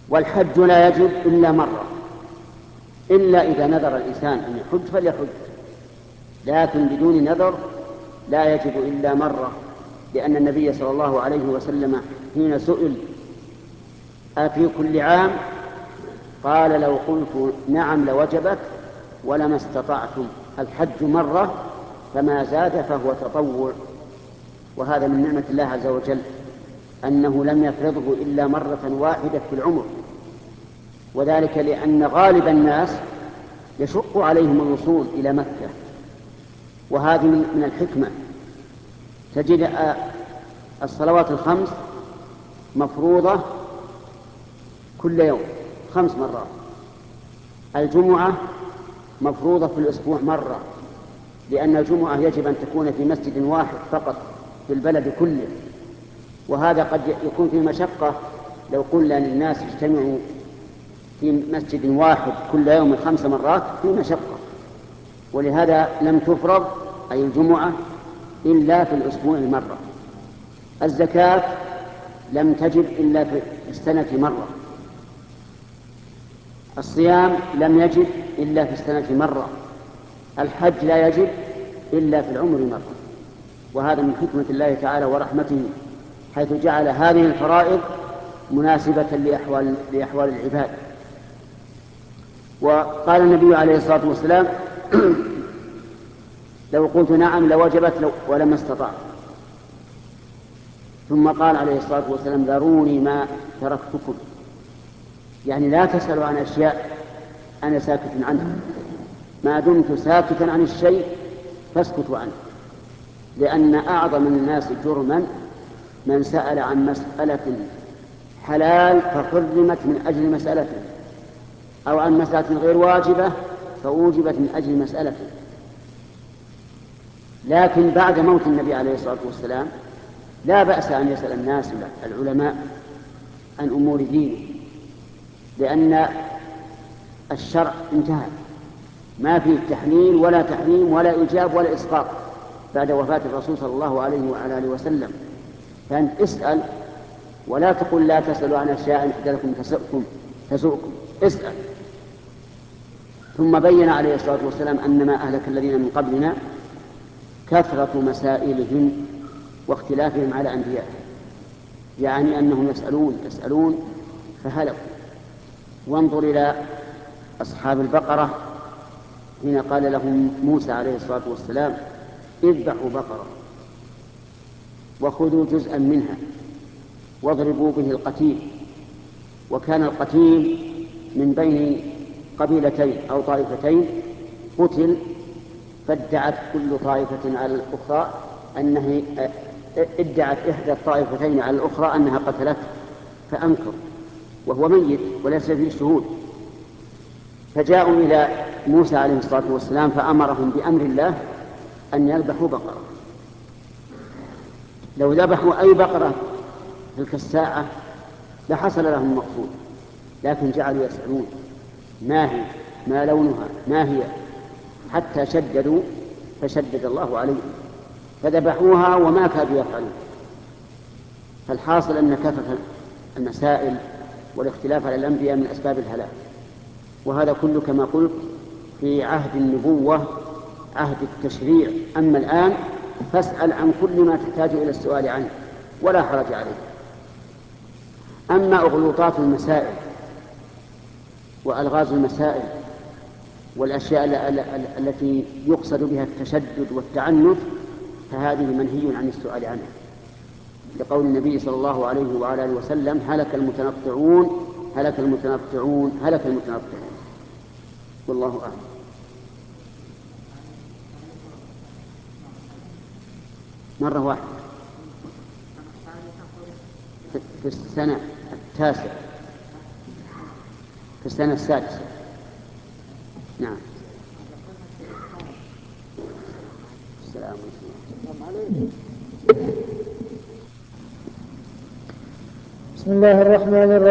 والحج لا يجب إلا مرة، إلا إذا نذر الإنسان أن يحج فليحج، لكن بدون نذر لا يجب إلا مرة، لأن النبي صلى الله عليه وسلم حين سئل أفي كل عام قال لو قلت نعم لوجبت ولما استطعتم، الحج مرة فما زاد فهو تطوع. وهذا من نعمة الله عز وجل أنه لم يفرضه إلا مرة واحدة في العمر، وذلك لأن غالب الناس يشق عليهم الوصول إلى مكة، وهذه من الحكمة. تجد الصلوات الخمس مفروضة كل يوم 5 مرات، الجمعة مفروضة في الأسبوع مرة، لأن الجمعة يجب أن تكون في مسجد واحد فقط في البلد كله، وهذا قد يكون في مشقة لو قلنا للناس اجتمعوا في مسجد واحد كل يوم 5 مرات في مشقة، ولهذا لم تفرض أي الجمعة إلا في الأسبوع مرة. الزكاة لم تجب إلا في السنة مرة، الصيام لم يجب إلا في السنة مرة، الحج لا يجب إلا في العمر مرة. وهذا من حكمة الله تعالى ورحمته، حيث جعل هذه الفرائض مناسبة لأحوال العباد. وقال النبي عليه الصلاة والسلام لو قلت نعم لوجبت ولما استطعت. ثم قال عليه الصلاة والسلام ذروني ما تركتكم، يعني لا تسألوا عن أشياء أنا ساكت عنها، ما دمت ساكتا عن الشيء فاسكتوا عنه، لأن أعظم الناس جرما من سأل عن مسألة حلال فحرمت من أجل مسألته، أو عن مسألة غير واجبة فأوجبت من أجل مسألته. لكن بعد موت النبي عليه الصلاة والسلام لا بأس أن يسأل الناس العلماء عن أمور دينه، لأن الشرع انتهى، ما فيه تحليل ولا تحريم ولا إيجاب ولا إسقاط بعد وفاة الرسول صلى الله عليه وعلى آله وسلم. فأنت اسأل ولا تقل لا تسألوا عن أشياء حدثكم تسؤكم، اسأل. ثم بين عليه الصلاة والسلام أن ما أهلك الذين من قبلنا كثرة مسائلهم واختلافهم على أنبيائهم، يعني أنهم يسألون فهلكوا. وانظر إلى أصحاب البقرة حين قال لهم موسى عليه الصلاة والسلام اذبحوا بقرة وخذوا جزءا منها واضربوا به القتيل، وكان القتيل من بين قبيلتين أو طائفتين قتل، فادعت كل طائفة على الأخرى ادعت إحدى الطائفتين على الأخرى أنها قتلته، فأنكر وهو ميت وليس فيه شهود، فجاءوا إلى موسى عليه الصلاة والسلام فأمرهم بأمر الله أن يذبحوا بقرة. لو ذبحوا أي بقرة تلك الساعة لحصل لهم المقصود، لكن جعلوا يسألون ما هي، ما لونها، ما هي، حتى شددوا فشدد الله عليهم فذبحوها وما كادوا يفعلون. فالحاصل أن كثرة المسائل والاختلاف على الأنبياء من أسباب الهلاك، وهذا كله كما قلت في عهد النبوة، عهد التشريع. أما الآن فاسأل عن كل ما تحتاج إلى السؤال عنه ولا حرج عليه. أما أغلوطات المسائل وألغاز المسائل والأشياء التي يقصد بها التشدد والتعنت فهذه منهي عن السؤال عنها، لقول النبي صلى الله عليه وعلى آله وسلم هلك المتنطعون هلك المتنطعون هلك المتنطعون. والله أعلم. مرة واحدة في السنة التاسعة، في السنة السادسة. نعم. السلام عليكم. بسم الله الرحمن الرحيم.